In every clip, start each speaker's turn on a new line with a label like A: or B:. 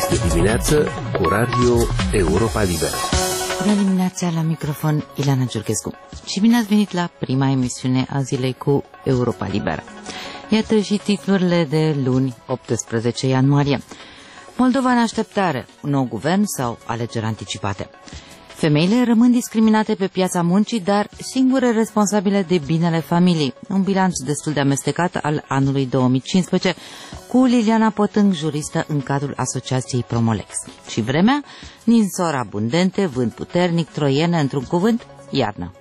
A: E dimineață cu Radio Europa Liberă.
B: Bună dimineața, la microfon Ileana Giurghescu. Și bine ați venit la prima emisiune a zilei cu Europa Liberă. Iată și titlurile de luni, 18 ianuarie. Moldova în așteptare, un nou guvern sau alegeri anticipate. Femeile rămân discriminate pe piața muncii, dar singure responsabile de binele familiei. Un bilanț destul de amestecat al anului 2015, cu Liliana Potâng, juristă în cadrul Asociației Promolex. Și vremea? Ninsori abundente, vânt puternic, troiene, într-un cuvânt, iarnă.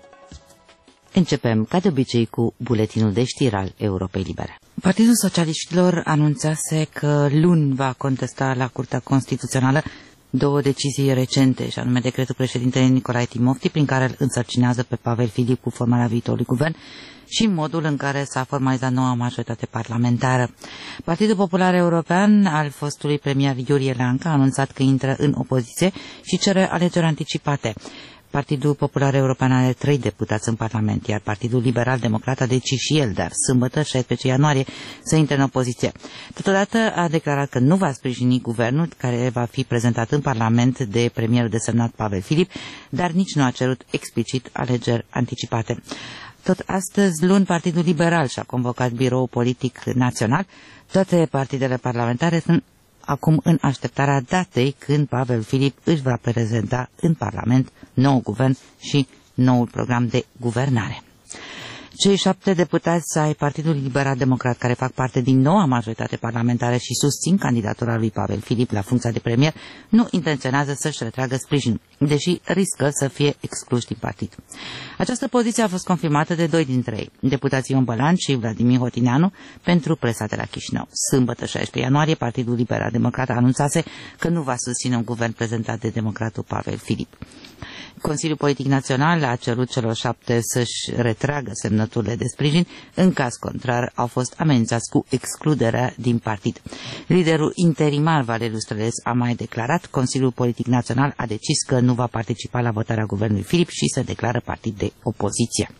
B: Începem, ca de obicei, cu buletinul de știri al Europei Libere. Partidul Socialiștilor anunțase că luni va contesta la Curtea Constituțională două decizii recente, și anume decretul președintelui Nicolae Timofti, prin care îl însărcinează pe Pavel Filip cu formarea viitorului guvern, și modul în care s-a formalizat noua majoritate parlamentară. Partidul Popular European al fostului premier Iurie Leancă a anunțat că intră în opoziție și cere alegeri anticipate. Partidul Popular European are 3 deputați în Parlament, iar Partidul Liberal Democrat a decis și el, dar sâmbătă, 16 ianuarie, să intre în opoziție. Totodată a declarat că nu va sprijini guvernul care va fi prezentat în Parlament de premierul desemnat Pavel Filip, dar nici nu a cerut explicit alegeri anticipate. Tot astăzi, luni, Partidul Liberal și-a convocat biroul politic național. Toate partidele parlamentare sunt acum în așteptarea datei când Pavel Filip își va prezenta în Parlament nou guvern și noul program de guvernare. Cei 7 deputați ai Partidului Liberal Democrat care fac parte din noua majoritate parlamentară și susțin candidatura lui Pavel Filip la funcția de premier nu intenționează să-și retragă sprijin, deși riscă să fie excluși din partid. Această poziție a fost confirmată de 2 dintre ei, deputații Ion Bălan și Vladimir Hotineanu, pentru presa de la Chișinău. Sâmbătă, 16 ianuarie, Partidul Liberal Democrat anunțase că nu va susține un guvern prezentat de democratul Pavel Filip. Consiliul Politic Național a cerut celor 7 să-și retragă semnăturile de sprijin, în caz contrar au fost amenințați cu excluderea din partid. Liderul interimar Valeriu Străles a mai declarat: Consiliul Politic Național a decis că nu va participa la votarea guvernului Filip și se declară partid de opoziție.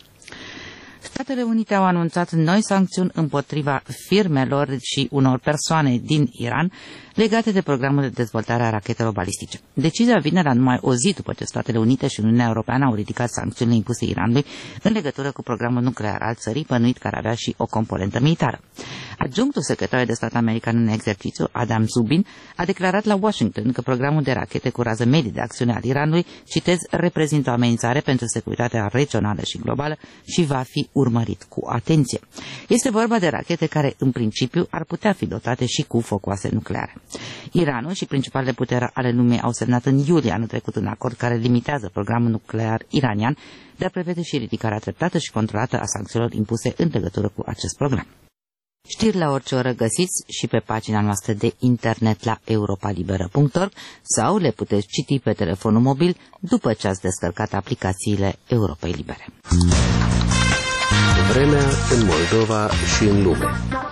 B: Statele Unite au anunțat noi sancțiuni împotriva firmelor și unor persoane din Iran legate de programul de dezvoltare a rachetelor balistice. Decizia vine la numai o zi după ce Statele Unite și Uniunea Europeană au ridicat sancțiunile impuse Iranului în legătură cu programul nuclear al țării, bănuit care avea și o componentă militară. Adjunctul secretar de stat american în exercițiu, Adam Zubin, a declarat la Washington că programul de rachete cu rază medie de acțiune al Iranului, citez, reprezintă o amenințare pentru securitatea regională și globală și va fi urmărit cu atenție. Este vorba de rachete care, în principiu, ar putea fi dotate și cu focoase nucleare. Iranul și principalele puteri ale lumii au semnat în iulie anul trecut un acord care limitează programul nuclear iranian, dar prevede și ridicarea treptată și controlată a sancțiunilor impuse în legătură cu acest program. Știri la orice oră găsiți și pe pagina noastră de internet la europalibera.org sau le puteți citi pe telefonul mobil după ce ați descărcat aplicațiile Europei Libere.
A: Vremea în Moldova și în lume.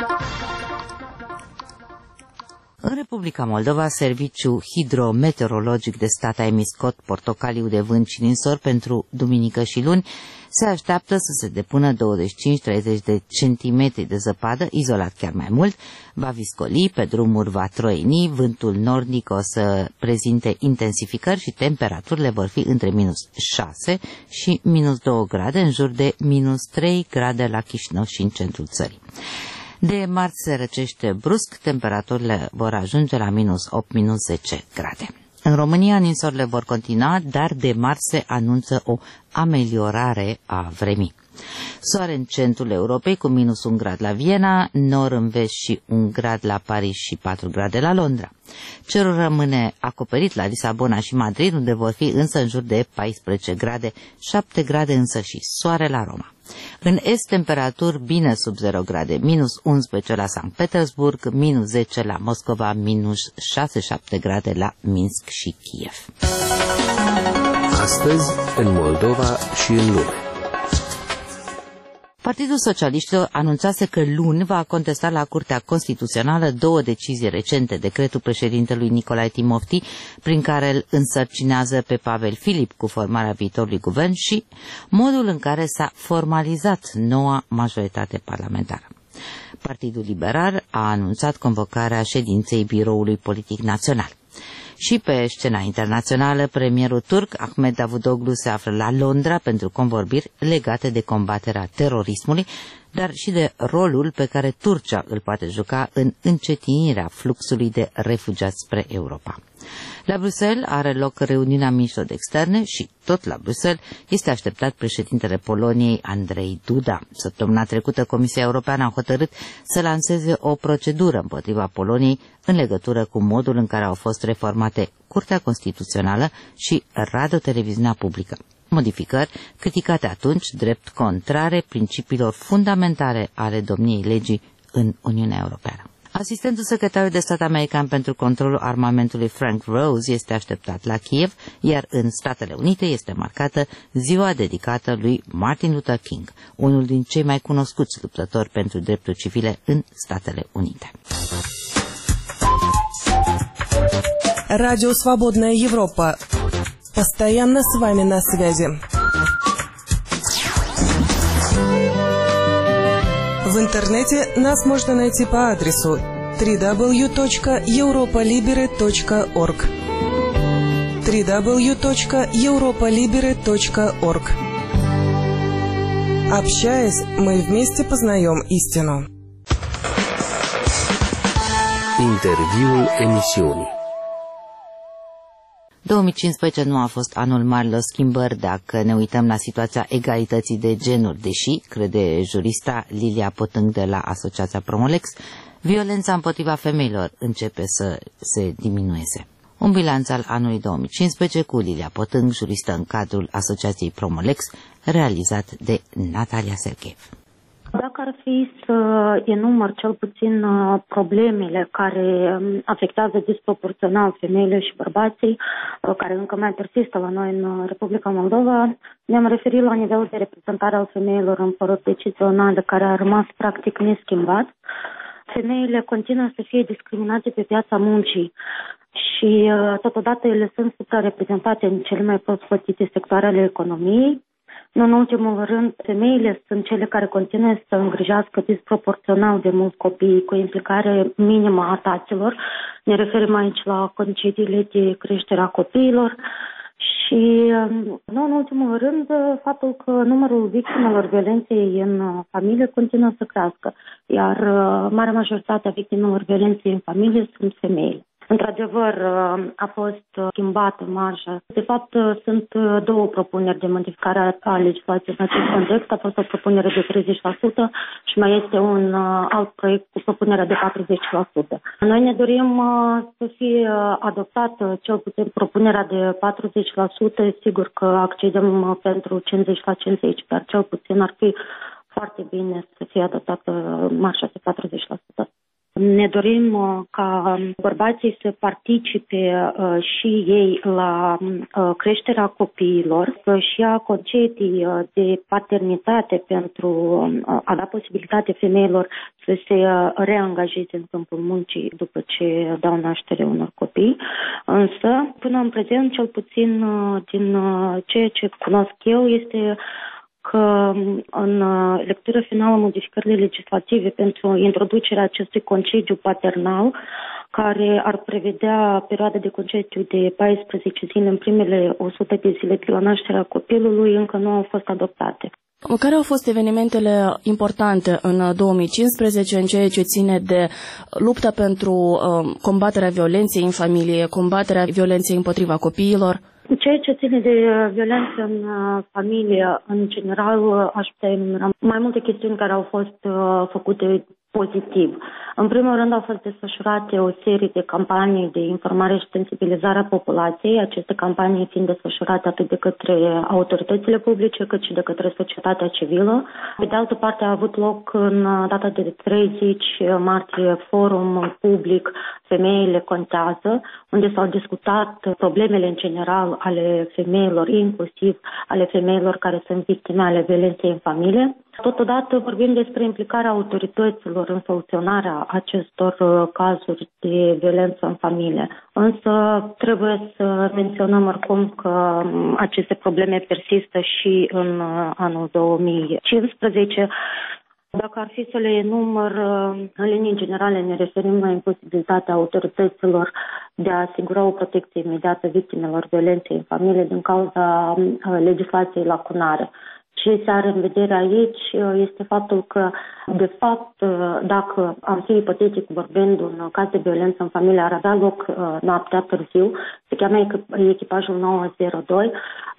B: În Republica Moldova, Serviciul Hidrometeorologic de Stat a emis cod portocaliu de vânt și ninsori pentru duminică și luni. Se așteaptă să se depună 25-30 de centimetri de zăpadă, izolat chiar mai mult, va viscoli, pe drumuri va troini, vântul nordic o să prezinte intensificări și temperaturile vor fi între minus 6 și minus 2 grade, în jur de minus 3 grade la Chișinău și în centrul țării. De marți se răcește brusc, temperaturile vor ajunge la minus 8-minus 10 grade. În România, ninsorile vor continua, dar de marți se anunță o ameliorare a vremii. Soare în centrul Europei cu minus 1 grad la Viena, nor în vest și 1 grad la Paris și 4 grade la Londra. Cerul rămâne acoperit la Lisabona și Madrid, unde vor fi însă în jur de 14 grade, 7 grade însă și soare la Roma. În est, temperaturi bine sub 0 grade, minus 11 la Sankt Petersburg, minus 10 la Moscova, minus 6-7 grade la Minsk și Kiev.
A: Astăzi, în Moldova și în lume.
B: Partidul Socialiștilor anunțase că luni va contesta la Curtea Constituțională două decizii recente, decretul președintelui Nicolae Timofti, prin care îl însărcinează pe Pavel Filip cu formarea viitorului guvern, și modul în care s-a formalizat noua majoritate parlamentară. Partidul Liberal a anunțat convocarea ședinței Biroului Politic Național. Și pe scena internațională, premierul turc Ahmed Davutoglu se află la Londra pentru convorbiri legate de combaterea terorismului, dar și de rolul pe care Turcia îl poate juca în încetinirea fluxului de refugiați spre Europa. La Bruxelles are loc reuniunea ministrilor de externe și tot la Bruxelles este așteptat președintele Poloniei Andrzej Duda. Săptămâna trecută Comisia Europeană a hotărât să lanseze o procedură împotriva Poloniei în legătură cu modul în care au fost reformate Curtea Constituțională și radioteleviziunea publică. Modificări criticate atunci drept contrare principiilor fundamentale ale domniei legii în Uniunea Europeană. Asistentul secretarului de stat american pentru controlul armamentului Frank Rose este așteptat la Kiev, iar în Statele Unite este marcată ziua dedicată lui Martin Luther King, unul din cei mai cunoscuți luptători pentru drepturi civile în Statele Unite.
C: Радио «Свободная Европа». Постоянно с вами на связи. В интернете нас можно найти по адресу www.europolibere.org www.europolibere.org. Общаясь, мы вместе познаем истину.
A: Interviul emisiunii.
B: 2015 nu a fost anul marilor schimbări dacă ne uităm la situația egalității de genuri, deși, crede jurista Lilia Potâng de la Asociația Promolex, violența împotriva femeilor începe să se diminueze. Un bilanț al anului 2015 cu Lilia Potâng, juristă în cadrul Asociației Promolex, realizat de Natalia Sercheev.
D: Dacă ar fi să enumăr cel puțin problemele care afectează disproporțional femeile și bărbații, care încă mai persistă la noi în Republica Moldova, ne-am referit la nivelul de reprezentare al femeilor în foruri decizionale, care a rămas practic neschimbat. Femeile continuă să fie discriminate pe piața muncii și totodată ele sunt suprareprezentate în cele mai prost plătite sectoare ale economiei. În ultimul rând, femeile sunt cele care continuă să îngrijească disproporțional de mult copii cu implicare minimă a taților. Ne referim aici la concediile de creștere a copiilor și, nu în ultimul rând, faptul că numărul victimelor violenței în familie continuă să crească, iar marea majoritate a victimelor violenței în familie sunt femeile. Într-adevăr, a fost schimbată marja. De fapt, sunt două propuneri de modificare a legislației în acest context. A fost o propunere de 30% și mai este un alt proiect cu propunerea de 40%. Noi ne dorim să fie adoptată cel puțin propunerea de 40%. Sigur că accedem pentru 50 la 50, dar cel puțin ar fi foarte bine să fie adoptată marja de 40%. Ne dorim ca bărbații să participe și ei la creșterea copiilor, să-și ia concedii de paternitate pentru a da posibilitate femeilor să se reangajeze în câmpul muncii după ce dau naștere unor copii. Însă, până în prezent, cel puțin din ceea ce cunosc eu, este că în lectură finală modificările legislative pentru introducerea acestui concediu paternal, care ar prevedea perioada de concediu de 14 zile în primele 100 de zile de la nașterea copilului, încă nu au fost adoptate.
E: Care au fost evenimentele importante în 2015 în ceea ce ține de lupta pentru combaterea violenței în familie, combaterea violenței împotriva copiilor?
D: Ceea ce ține de violență în familie, în general, aș putea enumera mai multe chestiuni care au fost făcute pozitiv. În primul rând au fost desfășurate o serie de campanii de informare și sensibilizare a populației, aceste campanii fiind desfășurate atât de către autoritățile publice cât și de către societatea civilă. Pe de altă parte a avut loc în data de 30 martie forum public Femeile contează, unde s-au discutat problemele în general ale femeilor, inclusiv ale femeilor care sunt victime ale violenței în familie. Totodată vorbim despre implicarea autorităților în soluționarea acestor cazuri de violență în familie. Însă trebuie să menționăm oricum că aceste probleme persistă și în anul 2015. Dacă ar fi să le enumăr, în linii generale ne referim la imposibilitatea autorităților de a asigura o protecție imediată victimelor violenței în familie din cauza legislației lacunare. Ce se are în vedere aici este faptul că, de fapt, dacă am fi ipotetic vorbind un caz de violență în familie, ar avea loc noaptea târziu, se cheamă echipajul 902,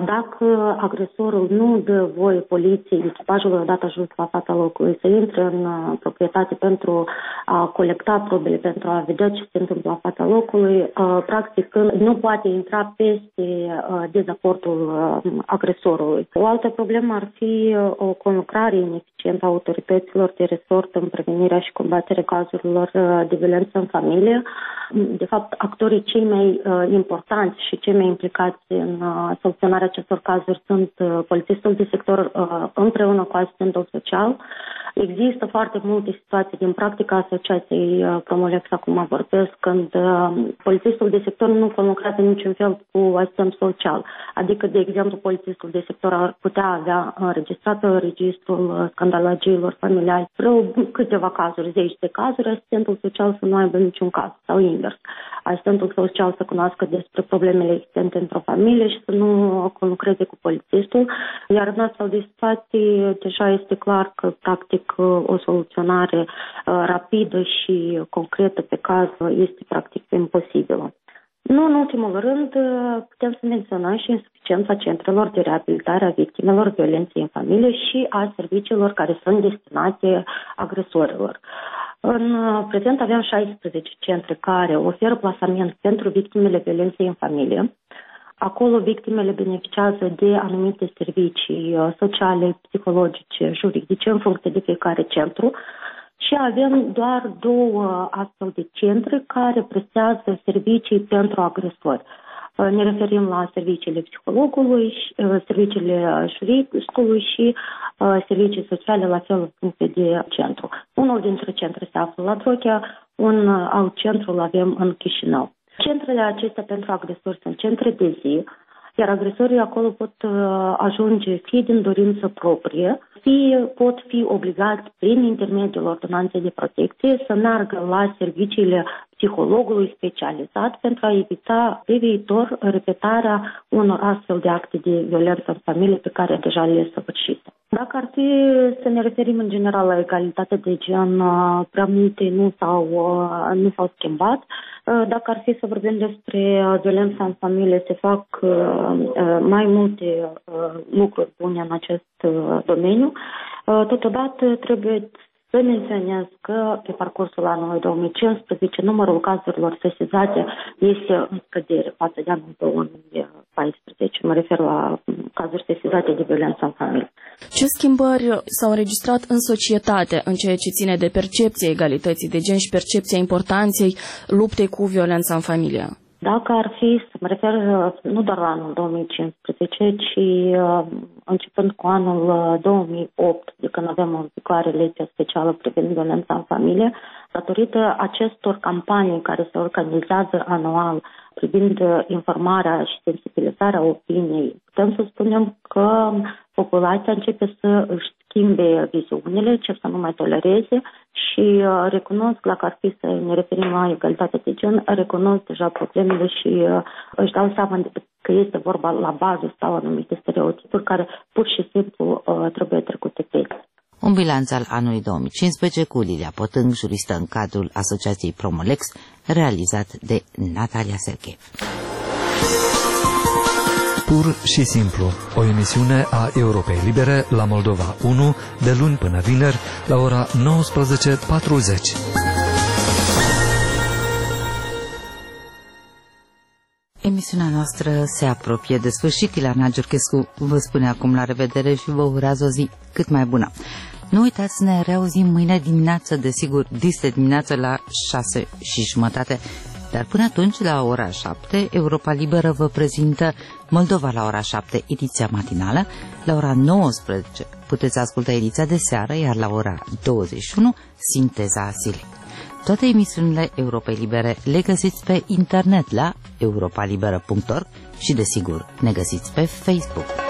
D: dacă agresorul nu dă voie poliției, echipajul odată ajuns la fața locului, să intre în proprietate pentru a colecta probele, pentru a vedea ce se întâmplă la fața locului, practic nu poate intra peste dezacordul agresorului. O altă problemă ar fi o conlucrare ineficientă a autorităților de resort în prevenirea și combaterea cazurilor de violență în familie. De fapt, actorii cei mai importanți și cei mai implicați în soluționarea acestor cazuri sunt polițistul de sector împreună cu asistentul social. Există foarte multe situații din practica asociației Promolex, acum vorbesc, când polițistul de sector nu conlucrează niciun fel cu asistent social. Adică, de exemplu, polițistul de sector ar putea avea înregistrat registrul scandalagiilor familiali vreo câteva cazuri, zeci de cazuri, asistentul social să nu aibă niciun caz sau invers. Asistentul social să cunoască despre problemele existente într-o familie și să nu conlucreze cu polițistul. Iar în astfel de situații deja este clar că, practic, o soluționare rapidă și concretă pe caz este practic imposibilă. Nu în ultimul rând, putem să menționăm și insuficiența centrelor de reabilitare a victimelor violenței în familie și a serviciilor care sunt destinate agresorilor. În prezent avem 16 centre care oferă plasament pentru victimele violenței în familie. Acolo victimele beneficiază de anumite servicii sociale, psihologice, juridice, în funcție de fiecare centru. Și avem doar 2 astfel de centre care prestează servicii pentru agresori. Ne referim la serviciile psihologului, serviciile juridicului și servicii sociale la fel în funcție de centru. Unul dintre centre se află la Drochea, un alt centru îl avem în Chișinău. Centrele acestea pentru agresori sunt centre de zi, iar agresorii acolo pot ajunge fie din dorință proprie, fie pot fi obligați prin intermediul ordonanței de protecție să meargă la serviciile psihologului specializat pentru a evita pe viitor repetarea unor astfel de acte de violență în familie pe care deja le săvârșise. Dacă ar fi să ne referim în general la egalitatea de gen, prea multe nu s-au schimbat. Dacă ar fi să vorbim despre violența în familie, se fac mai multe lucruri bune în acest domeniu. Totodată trebuie să menționez că pe parcursul anului 2015 numărul cazurilor sesizate este în scădere față de anul 2014. Mă refer la cazuri sesizate de violență în familie.
E: Ce schimbări s-au înregistrat în societate în ceea ce ține de percepția egalității de gen și percepția importanței luptei cu violența în familie?
D: Dacă ar fi să mă refer nu doar la anul 2015, ci începând cu anul 2008, de când avem în vigoare legea specială privind violența în familie, datorită acestor campanii care se organizează anual privind informarea și sensibilizarea opiniei, putem să spunem că populația începe să își schimbe viziunile, încep să nu mai tolereze și recunosc, dacă ar fi să ne referim la egalitatea de gen, recunosc deja problemele și își dau seama că este vorba la bază stau anumite stereotipuri care pur și simplu trebuie trecute pe ele.
B: Un bilanț al anului 2015 cu Lilia Potâng, juristă în cadrul Asociației Promolex, realizat de Natalia Serchev.
F: Pur și simplu, o emisiune a Europei Libere la Moldova 1, de luni până vineri, la ora 19:40.
B: Emisiunea noastră se apropie de sfârșit. Ileana Giurchescu vă spune acum la revedere și vă urează o zi cât mai bună. Nu uitați, ne reauzim mâine dimineață, desigur, dis de dimineață la 6:30. Dar până atunci, la ora 7, Europa Liberă vă prezintă Moldova la ora 7, ediția matinală. La ora 19 puteți asculta ediția de seară, iar la ora 21, sinteza zilei. Toate emisiunile Europei Libere le găsiți pe internet la europalibera.org și, desigur, ne găsiți pe Facebook.